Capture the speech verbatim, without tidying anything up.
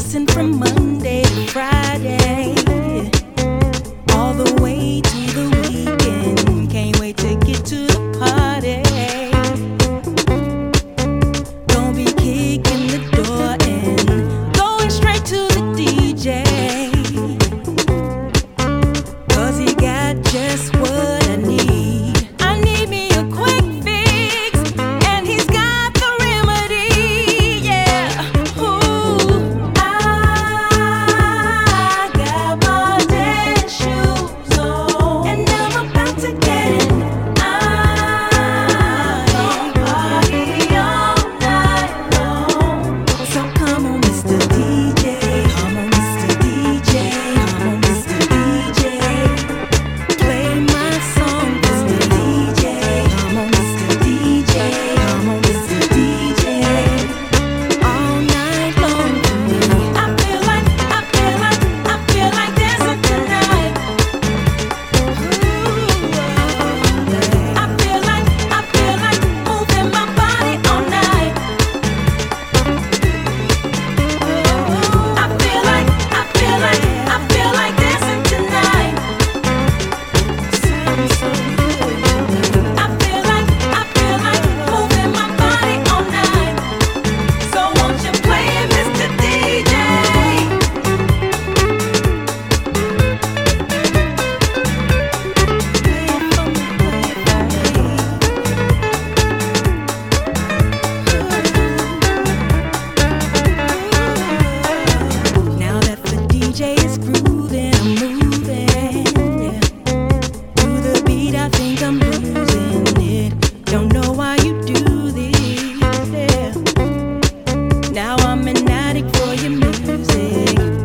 dancing from Monday to Friday, all the way to the weekend. Can't wait to get to the party. Gonna be kicking the door and going straight to the D J, 'cause he got just what I need. I need me a quick fix, and he's got the remedy. Yeah, ooh, I got my dance shoes on, and I'm about to get it. I'm gonna party all night long. So come on, Mister D J, come on, Mister D J, come on, Mister D J. Play my song, Mister D J. Come on, Mister D J. Come on, Mister D J. All night long for me. I feel like, I feel like, I feel like dancing tonight. Ooh, I feel like, I feel like moving my body all night. I feel like, I feel like, I feel like dancing tonight. Sounds so good. I feel like, I feel like moving my body all night. So won't you play it, Mister D J? Play it for me, play it for me. Now that the D J is grooving, I'm moving, yeah. To the beat, I think I'm losing it. Don't know why you do this, yeah. Now I'm an addict for your music.